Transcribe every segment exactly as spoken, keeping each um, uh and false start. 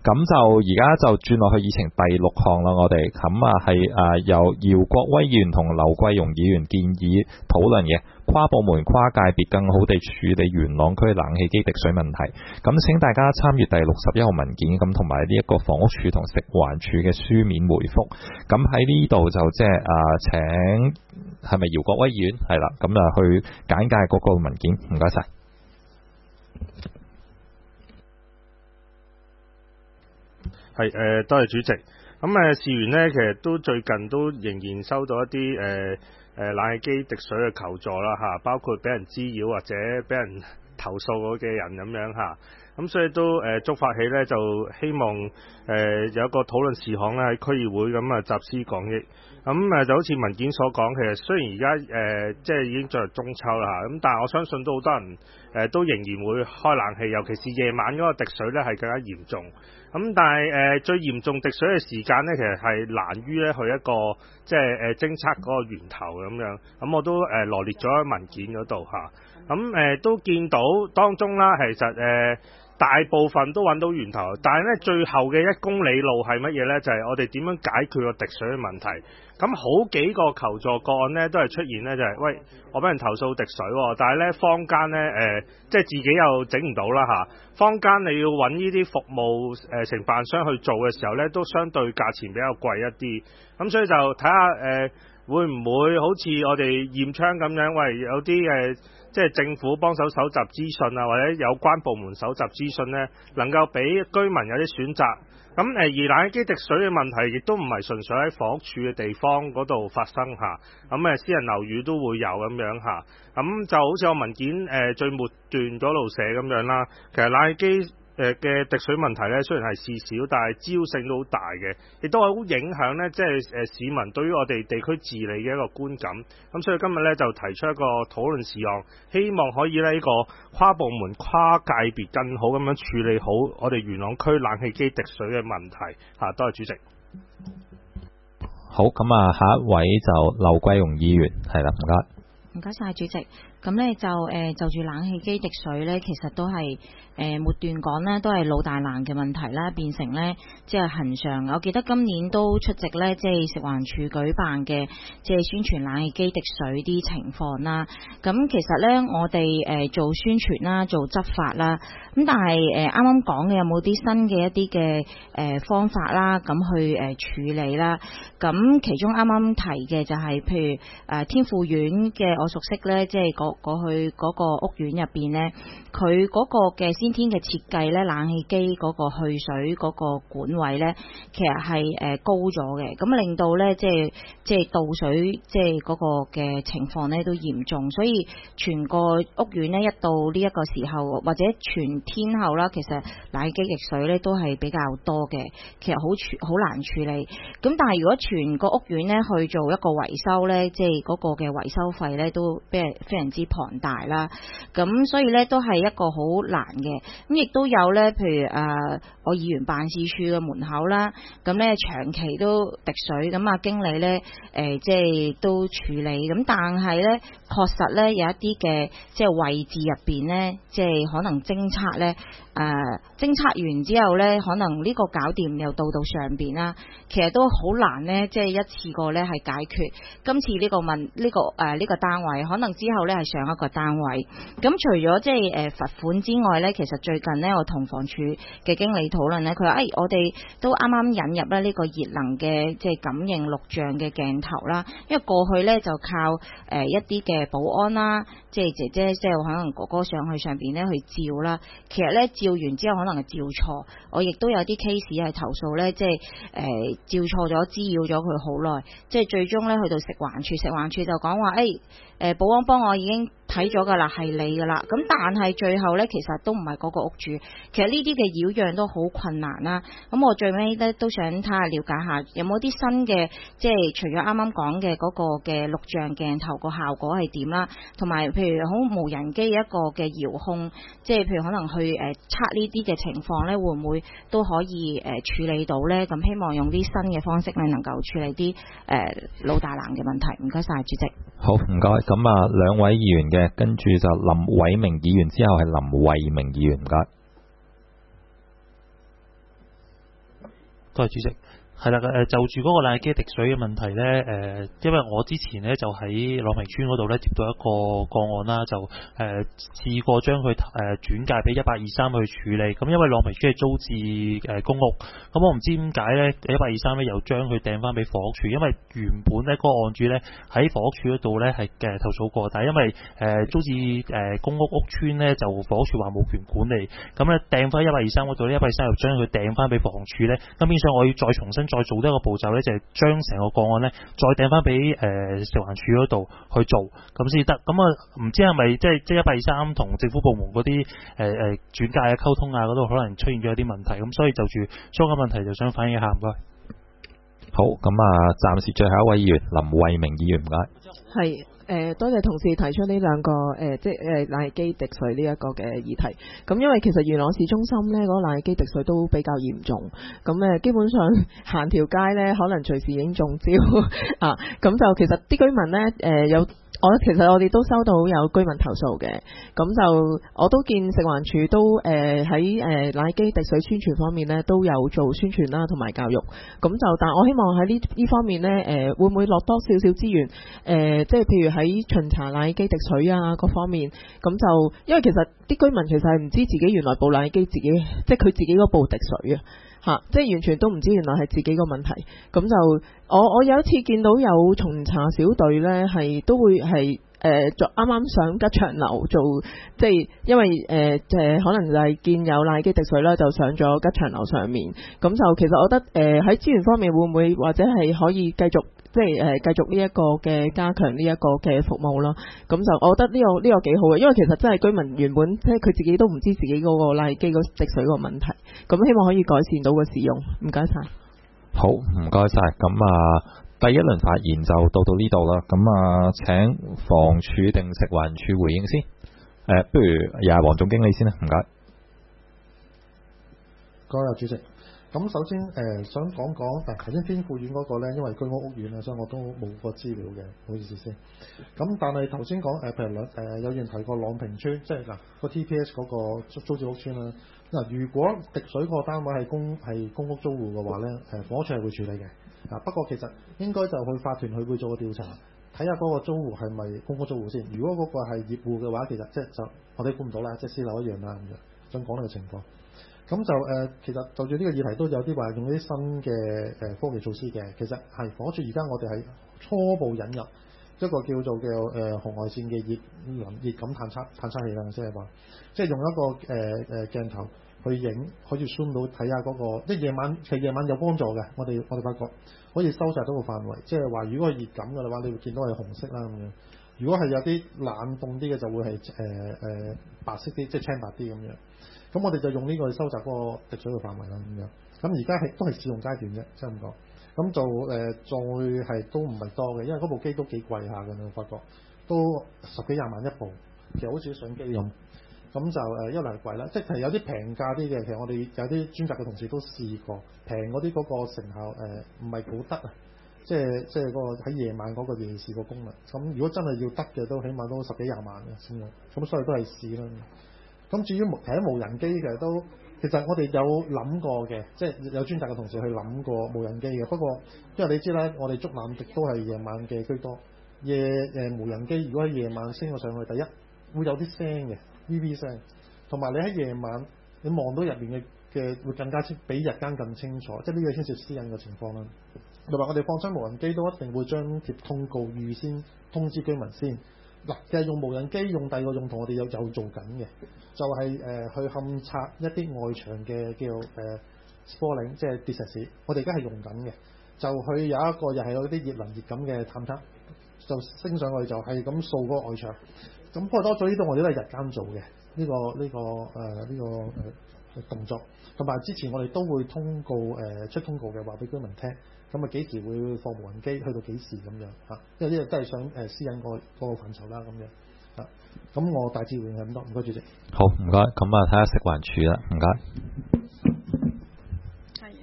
咁就而家就轉落去議程第六項啦，我哋咁啊係誒由姚國威議員同劉桂容議員建議討論嘅跨部門跨界別更好地處理元朗區冷氣機滴水問題。咁請大家參閱第六十一號文件，咁同埋呢一個房屋署同食環署嘅書面回覆。咁喺呢度就即係誒請係咪姚國威議員係啦，咁啊去簡介嗰個文件，唔該晒。 係誒、呃，多謝主席。咁誒，事緣呢，其實都最近都仍然收到一啲誒誒冷氣機滴水嘅求助啦嚇，包括俾人滋擾或者俾人投訴嘅人咁樣嚇。咁所以都誒觸發起呢，就希望誒、呃、有一個討論事項咧喺區議會咁啊集思廣益。咁誒就好似文件所講，其實雖然而家誒即係已經進入中秋啦嚇，咁但係我相信都好多人誒、呃、都仍然會開冷氣，尤其是夜晚嗰個滴水咧係更加嚴重。咁但係誒、呃、最嚴重滴水嘅時間咧，其實係難於咧去一個即係誒偵測嗰個源頭咁樣。咁我都誒、呃、羅列咗喺文件嗰度嚇。咁、啊、誒、呃、都見到當中啦，其實誒。呃大部分都揾到源頭，但係咧最後嘅一公里路係乜嘢呢？就係、是、我哋點樣解決個滴水嘅問題。咁好幾個求助個案呢，都係出現呢，就係、是、喂，我俾人投訴滴水，但係呢坊間呢，誒、呃，即係自己又整唔到啦嚇。坊間你要揾呢啲服務誒、呃、承辦商去做嘅時候呢，都相對價錢比較貴一啲。咁所以就睇下誒會唔會好似我哋驗窗咁樣，喂有啲誒。呃即係政府幫手搜集資訊啊，或者有關部門搜集資訊呢，能夠俾居民有啲選擇。咁誒，而冷氣機滴水嘅問題亦都唔係純粹喺房屋署嘅地方嗰度發生嚇，咁誒私人樓宇都會有咁樣嚇。咁就好似我文件誒最末段嗰度寫咁樣啦，其實冷氣機誒嘅滴水問題咧，雖然係事小，但係招性都好大嘅，亦都係好影響咧，即係誒市民對於我哋地區治理嘅一個觀感。咁所以今日咧就提出一個討論事項，希望可以咧呢個跨部門跨界別更好咁樣處理好我哋元朗區冷氣機滴水嘅問題。嚇，多謝主席。 好，咁啊，下一位就劉桂容議員，係啦，唔該。 唔該晒主席。咁呢就誒、呃、就住冷氣機滴水呢，其實都係誒末段講呢，都係老大難嘅問題啦，變成呢，即係恆常。我記得今年都出席呢，即係食環署舉辦嘅即係宣傳冷氣機滴水啲情況啦。咁其實呢，我哋誒、呃、做宣傳啦，做執法啦。咁但係誒啱啱講嘅有冇啲新嘅一啲嘅誒方法啦，咁去誒、呃、處理啦。咁其中啱啱提嘅就係、是、譬如誒、呃、天富苑嘅我熟悉呢，即係嗰過去嗰個屋苑入邊呢，佢嗰個嘅先天嘅設計呢，冷氣機嗰個去水嗰個管位呢，其實係誒高咗嘅，咁令到呢，即係即係倒水即係嗰個嘅情況呢都嚴重，所以全個屋苑呢，一到呢一個時候或者全天候啦，其實冷氣機滴水呢都係比較多嘅，其實好處好難處理。咁但係如果全個屋苑呢去做一個維修呢，即係嗰個嘅維修費呢都非非常之龐大啦，咁所以咧都係一個好難嘅，咁亦都有咧，譬如誒、呃、我議員辦事處嘅門口啦，咁咧長期都滴水，咁啊經理咧誒、呃、即係都處理，咁但係咧確實咧有一啲嘅即係位置入邊咧，即係可能偵測咧。誒、呃、偵測完之後呢，可能呢個搞掂又到到上邊啦，其實都好難呢，即係一次過呢係解決今次呢個問呢、呢個誒呢、呃呢個單位，可能之後呢係上一個單位。咁除咗即係誒罰款之外呢，其實最近呢，我同房署嘅經理討論呢，佢話誒我哋都啱啱引入咧呢個熱能嘅即係感應錄像嘅鏡頭啦，因為過去呢就靠誒、呃、一啲嘅保安啦，即係姐姐即係可能哥哥上去上邊呢去照啦，其實呢。照完之後可能係照錯，我亦都有啲 case 係投訴呢，即係誒、呃、照錯咗，滋擾咗佢好耐，即係最終呢去到食環署，食環署就講話誒誒保安幫我已經睇咗㗎啦，係你㗎啦。咁但係最後呢，其實都唔係嗰個屋主，其實呢啲嘅擾攘都好困難啦。咁我最尾咧都想睇下了解下，有冇啲新嘅，即係除咗啱啱講嘅嗰個嘅錄像鏡頭個效果係點啦，同埋譬如好無人機一個嘅遙控，即係譬如可能去誒測呢啲嘅情況呢，會唔會都可以誒、呃、處理到呢？咁希望用啲新嘅方式呢，能夠處理啲誒、呃、老大難嘅問題。唔該晒，主席。 好，唔該。咁啊，兩位議員嘅，跟住就林偉明議員，之後係林慧明議員，唔該。 多謝主席。係啦，誒就住嗰個冷氣機滴水嘅問題咧，誒因為我之前咧就喺朗屏村嗰度咧接到一個個案啦，就誒試過將佢誒轉介俾一八二三去處理，咁因為朗屏村係租置誒公屋，咁我唔知點解咧一八二三咧又將佢掟翻俾房屋署，因為原本咧嗰個案主咧喺房屋署嗰度咧係嘅投訴過，但係因為誒租置誒公屋屋村咧就房屋署話冇權管理，咁咧掟翻一八二三嗰度咧，一八二三又將佢掟翻俾房署咧，咁變相我要再重新再做一個步驟咧，就係將成個個案咧再掟翻俾誒食環署嗰度去做，咁先得。咁啊唔知係咪即係即係一八二三同政府部門嗰啲誒誒轉介啊溝通啊嗰度可能出現咗一啲問題，咁所以就住相關問題就想反映一下，唔該。 好，咁啊，暫時最後一位議員林慧明議員，唔該。 係。誒、呃、多謝同事提出呢兩個誒、呃、即係誒冷氣機滴水呢一個嘅議題。咁因為其實元朗市中心呢嗰、那個冷氣機滴水都比較嚴重，咁誒基本上行條街呢可能隨時已經中招啊。咁就其實啲居民呢，誒、呃、有。我其實我哋都收到有居民投訴嘅，咁就我都見食環署都誒喺誒冷氣機滴水宣傳方面呢都有做宣傳啦，同埋教育。咁就但我希望喺呢呢方面呢，誒、呃、會唔會落多少少資源？誒、呃、即係譬如喺巡查冷氣機滴水啊各方面，咁就因為其實啲居民其實係唔知自己原來部冷氣機自己即係佢自己嗰部滴水啊。嚇！即係完全都唔知原來係自己個問題，咁就我我有一次見到有巡查小隊呢，係都會係誒做啱啱上吉祥樓做，即係因為誒誒、呃、可能就係見有冷氣機滴水啦，就上咗吉祥樓上面，咁就其實我覺得誒喺、呃、資源方面會唔會或者係可以繼續即係誒、呃、繼續呢一個嘅加強呢一個嘅服務咯？咁就我覺得呢、呢個呢、呢個幾好嘅，因為其實真係居民原本即係佢自己都唔知自己嗰個冷氣機個滴水個問題，咁希望可以改善到個使用。唔該晒。 好，唔該晒。咁啊，第一輪發言就到到呢度啦。咁啊，請房署定食環署回應先。誒、呃，不如又係黃總經理先啦，唔該。 各位主席。咁首先誒、呃、想講講，但頭先天富苑嗰個咧，因為居屋屋苑啊，所以我都冇個資料嘅，唔好意思先。咁但係頭先講誒，譬如兩誒有人提過朗屏村，即係嗱個 T P S 嗰個租租置屋村啦。嗱、呃，如果滴水個單位係公係公屋租戶嘅話咧，誒房屋署係會處理嘅。嗱、啊，不過其實應該就去法團佢會做個調查，睇下嗰個租戶係咪公屋租戶先。如果嗰個係業戶嘅話，其實即係就我哋估唔到啦，即係私樓一樣啦咁樣。想講呢個情況。咁就誒、呃，其實就住呢個議題都有啲話用啲新嘅誒、呃、科技措施嘅。其實係房署而家我哋係初步引入一個叫做嘅誒、呃、紅外線嘅熱能熱感探測探測器啦，即係話即係用一個誒誒、呃、鏡頭去影，可以 zoom 到睇下嗰個，即係夜晚其實夜晚有幫助嘅。我哋我哋發覺可以收窄到個範圍，即係話如果係熱感嘅話，你會見到係紅色啦咁樣。如果係有啲冷凍啲嘅，就會係誒誒白色啲，即係青白啲咁樣。咁我哋就用呢個去收集嗰個滴水嘅範圍啦，咁樣。咁而家係都係試用階段啫，即係咁講。咁就誒、呃、再係都唔係多嘅，因為嗰部機都幾貴下嘅，我發覺都十幾廿萬一部，其實好似相機咁。咁就誒一嚟貴啦，即係有啲平價啲嘅，其實我哋有啲專責嘅同事都試過，平嗰啲嗰個成效誒唔係好得啊，即係即係嗰個喺夜晚嗰個夜視個功能。咁如果真係要得嘅，都起碼都十幾廿萬嘅先咯。咁所以都係試啦。咁至於無其實無人機嘅都，其實我哋有諗過嘅，即係有專責嘅同事去諗過無人機嘅。不過因為你知啦，我哋竹欖迪都係夜晚嘅居多，夜誒無人機如果喺夜晚升咗上去，第一會有啲聲嘅 V V 聲，同埋你喺夜晚你望到入面嘅嘅會更加清，比日間更清楚，即係呢個牽涉私隱嘅情況啦。同埋我哋放出無人機都一定會張貼通告，預先通知居民先。嗱，其實用無人機用第二個用途，我哋有有做緊嘅，就係、是、誒、呃、去勘察一啲外牆嘅叫誒 spalling，即係跌石屎。我哋而家係用緊嘅，就去有一個又係有啲熱能熱感嘅探測，就升上去就係咁掃嗰個外牆。咁不過多咗呢度，我哋都係日間做嘅呢、這個呢、這個誒呢、呃這個誒、呃、動作。同埋之前我哋都會通告誒、呃、出通告嘅話俾居民聽。咁啊幾時會放無人機？去到幾時咁樣嚇？因為呢個都係想誒私隱個個範疇啦咁樣嚇。咁我大致回應係咁多，唔該主席。 好，唔該。咁啊睇下食環署啦，唔該。 係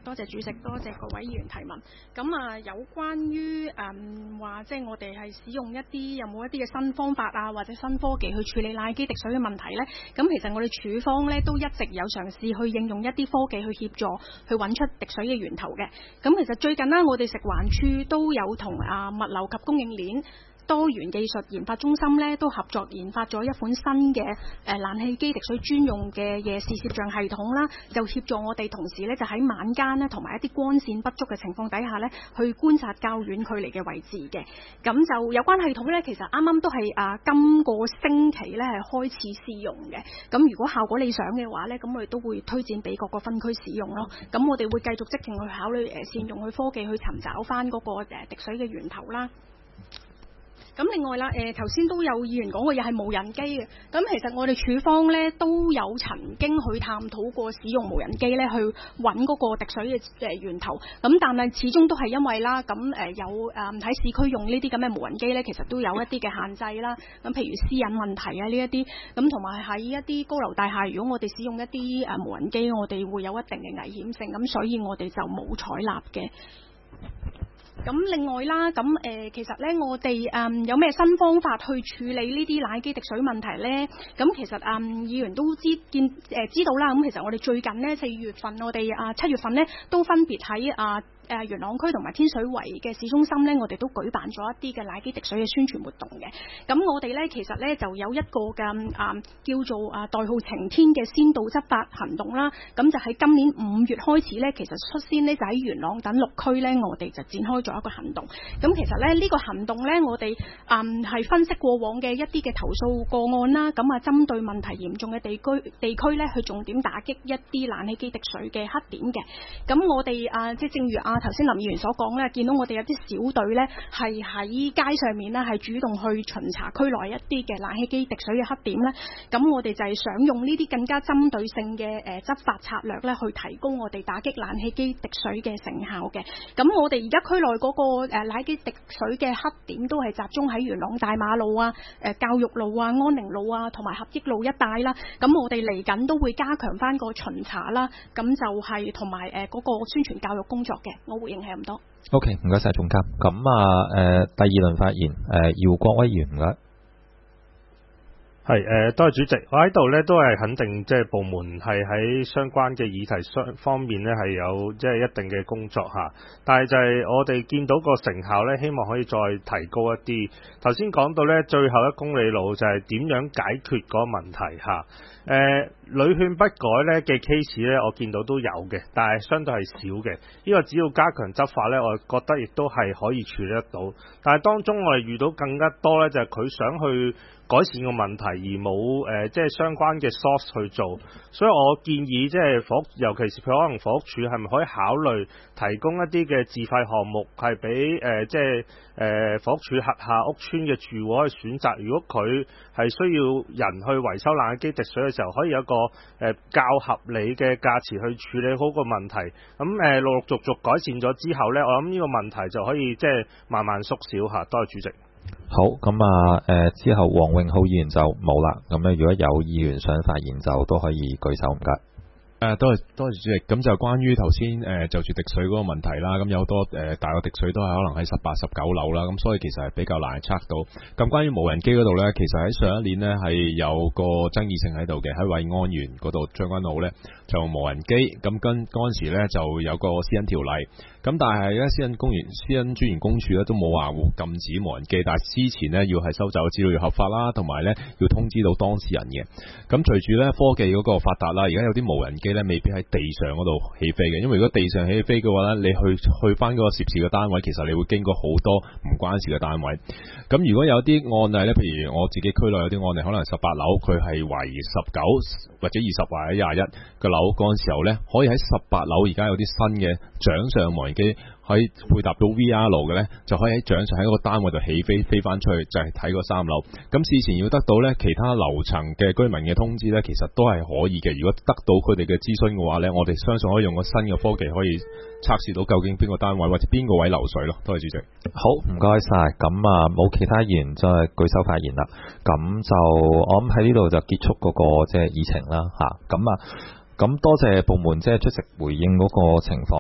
多謝主席，多謝各位議員提問。咁啊，有關於誒話，即係我哋係使用一啲有冇一啲嘅新方法啊，或者新科技去處理冷氣機滴水嘅問題呢？咁其實我哋處方呢都一直有嘗試去應用一啲科技去協助去揾出滴水嘅源頭嘅。咁其實最近啦，我哋食環署都有同啊物流及供應鏈多元技術研發中心咧都合作研發咗一款新嘅誒冷氣機滴水專用嘅夜視攝像系統啦，就協助我哋同事咧就喺晚間咧同埋一啲光線不足嘅情況底下咧，去觀察較遠距離嘅位置嘅。咁就有關系統咧，其實啱啱都係啊今個星期咧係開始試用嘅。咁如果效果理想嘅話咧，咁我哋都會推薦俾各個分區使用咯。咁我哋會繼續積極去考慮誒善用佢科技去尋找翻嗰個誒滴水嘅源頭啦。咁另外啦，誒頭先都有議員講過，又係無人機嘅。咁其實我哋處方咧都有曾經去探討過使用無人機咧去揾嗰個滴水嘅誒源頭。咁但係始終都係因為啦，咁誒有誒喺市區用呢啲咁嘅無人機咧，其實都有一啲嘅限制啦。咁譬如私隱問題啊呢一啲，咁同埋喺一啲高樓大廈，如果我哋使用一啲誒無人機，我哋會有一定嘅危險性。咁所以我哋就冇採納嘅。咁另外啦，咁誒、呃、其實咧，我哋誒、嗯、有咩新方法去處理呢啲冷氣滴水問題咧？咁其實誒、嗯、議員都知見誒、呃、知道啦。咁其實我哋最近呢，四月份，我哋啊七月份呢，都分別喺啊誒元朗區同埋天水圍嘅市中心呢，我哋都舉辦咗一啲嘅冷氣滴水嘅宣傳活動嘅。咁我哋咧其實咧就有一個嘅啊叫做啊代號晴天嘅先導執法行動啦。咁就喺今年五月開始咧，其實率先呢，就喺元朗等六區咧，我哋就展開咗一個行動。咁其實咧呢、這個行動咧，我哋啊係分析過往嘅一啲嘅投訴個案啦。咁啊針對問題嚴重嘅地區地區咧，去重點打擊一啲冷氣機滴水嘅黑點嘅。咁我哋啊即係正如啊頭先林議員所講咧，見到我哋有啲小隊咧係喺街上面咧係主動去巡查區內一啲嘅冷氣機滴水嘅黑點咧。咁我哋就係想用呢啲更加針對性嘅誒執法策略咧，去提高我哋打擊冷氣機滴水嘅成效嘅。咁我哋而家區內嗰個誒冷氣機滴水嘅黑點都係集中喺元朗大馬路啊、誒教育路啊、安寧路啊同埋合益路一帶啦。咁我哋嚟緊都會加強翻個巡查啦。咁就係同埋誒嗰個宣傳教育工作嘅。我回應係咁多。 OK，唔該晒總監。咁啊，誒、呃、第二輪發言，誒、呃、姚國威議員唔該。 係誒、呃，多謝主席。我喺度咧都係肯定，即係部門係喺相關嘅議題相方面咧係有即係一定嘅工作嚇。但係就係我哋見到個成效咧，希望可以再提高一啲。頭先講到咧，最後一公里路就係點樣解決嗰個問題嚇。誒、呃，屢勸不改咧嘅 case 咧，我見到都有嘅，但係相對係少嘅。呢個只要加強執法咧，我覺得亦都係可以處理得到。但係當中我哋遇到更加多咧，就係佢想去改善個問題而冇誒、呃，即係相關嘅 source 去做，所以我建議即係房屋，尤其是佢可能房屋署係咪可以考慮提供一啲嘅自費項目，係俾誒即係誒房屋署轄下屋邨嘅住戶可以選擇。如果佢係需要人去維修冷氣機滴水嘅時候，可以有一個誒、呃、較合理嘅價錢去處理好個問題。咁誒、呃、陸陸續續改善咗之後呢，我諗呢個問題就可以即係慢慢縮小嚇。多謝主席。 好，咁啊，誒、呃、之後黃永浩議員就冇啦。咁咧，如果有議員想發言，就都可以舉手，唔該。 誒，多謝多謝主席。咁就關於頭先誒就住滴水嗰個問題啦，咁有好多誒、呃、大個滴水都係可能喺十八、十九樓啦，咁所以其實係比較難測到。咁關於無人機嗰度呢，其實喺上一年呢係有個爭議性喺度嘅，喺惠安園嗰度將軍澳呢就用無人機，咁跟嗰陣時呢就有個私隱條例，咁但係呢，私隱公園、私隱專員公署呢都冇話禁止無人機，但係之前呢要係收集資料要合法啦，同埋呢要通知到當事人嘅。咁隨住呢科技嗰個發達啦，而家有啲無人機咧未必喺地上嗰度起飛嘅，因為如果地上起飛嘅話咧，你去去翻嗰個涉事嘅單位，其實你會經過好多唔關事嘅單位。咁如果有啲案例咧，譬如我自己區內有啲案例，可能十八樓佢係懷疑十九或者二十或者廿一嘅樓嗰陣時候咧，可以喺十八樓而家有啲新嘅掌上無人機。可以配搭到 V R 嘅呢，就可以喺掌上喺嗰個單位度起飛飛翻出去，就係睇個三樓。咁事前要得到呢其他樓層嘅居民嘅通知呢，其實都係可以嘅。如果得到佢哋嘅諮詢嘅話呢，我哋相信可以用個新嘅科技可以測試到究竟邊個單位或者邊個位流水咯。多謝主席。 好，唔該晒。咁啊，冇其他議員再舉手發言啦。咁就我諗喺呢度就結束嗰個即係議程啦。吓，咁啊，咁多謝部門即係出席回應嗰個情況。